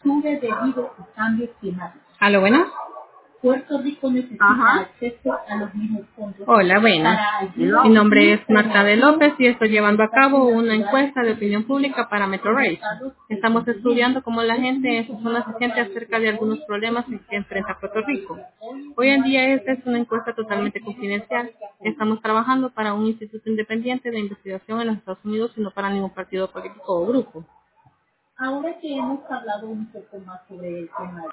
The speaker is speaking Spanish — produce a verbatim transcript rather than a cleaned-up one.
sube debido a cambios climáticos. ¿Aló, buenas? Puerto Rico necesita Ajá. acceso a los mismos fondos. Hola, buenas. Para ayudar Mi nombre es Marta de López y estoy llevando a cabo una encuesta de opinión pública para Metro Race. Estamos estudiando cómo la gente en sus zonas se siente acerca de algunos problemas en que enfrenta Puerto Rico. Hoy en día esta es una encuesta totalmente confidencial. Estamos trabajando para un instituto independiente de investigación en los Estados Unidos y no para ningún partido político o grupo. Ahora que hemos hablado un poco más sobre el tema